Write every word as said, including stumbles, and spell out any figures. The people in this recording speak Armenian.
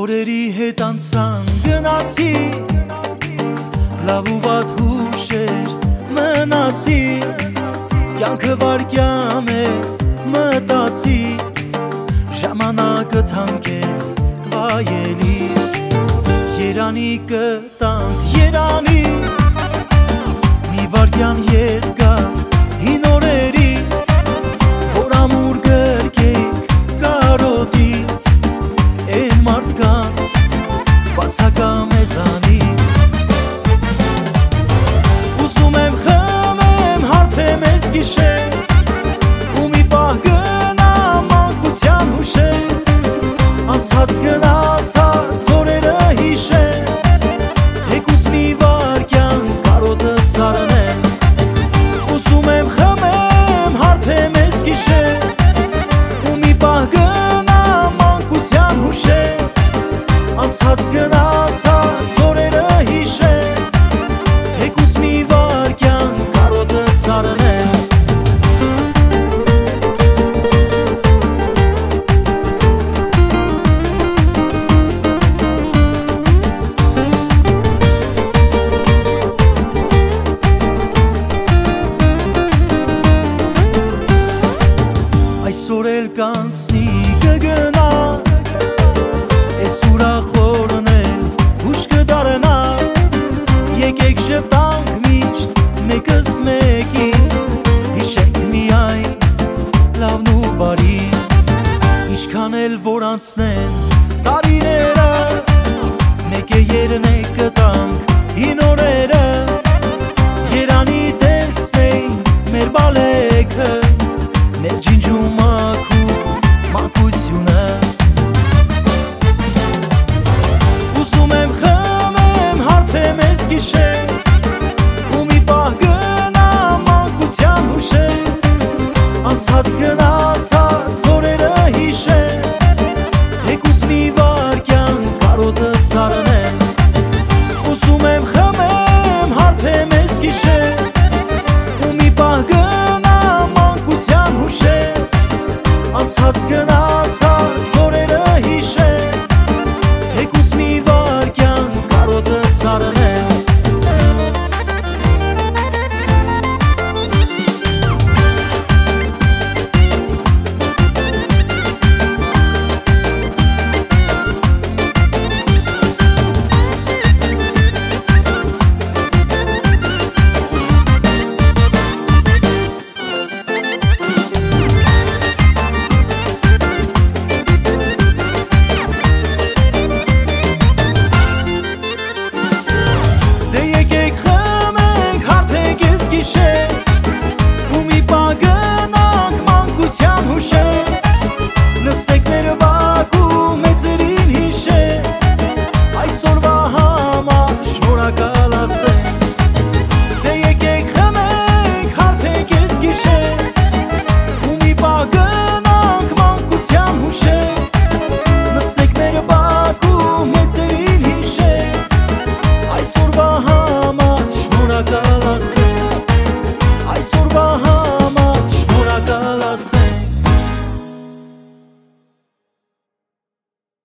Օրերի հետ անցան գնացի, լավ ու վատ հուշեր մնացի, կյանքը վարկյան է մտածի, ժամանակը թանկ է վայելի, երանի կտանք երանի, մի վարկյան երկար հին օրերից, որ ամուր գրկեիք կարոտից, են մարդկանց բացակա մեզանից, ուզում եմ խմեմ հարբեմ ես գիշեր, ու մի պահ գնամ մանկության հուշեր, անցած գնացած օրերը հիշեր, թեկուզ մի վարկյան կարոտը սարնել, ուզում եմ խմեմ հարբեմ ես գիշեր, ու մի պահ գնամ մանկության հուշեր, անցած գնացած օրերը հիշեր, թեկուզ մի վարկյան կարոտը սարնել. Այսօր էլ կանցնի կգնա, ես ուրախորն էլ հուշ կդարնա, եկեք ժպտանք միշտ մեկս մեկին, հիշենք միայն լավն ու բարին, ինչքան էլ որ անցնեն տարիները, մեկ է երնեք կտանք հին օրերը, երանի տեսնեին մեր բալեքը, ներ ջինջում ակու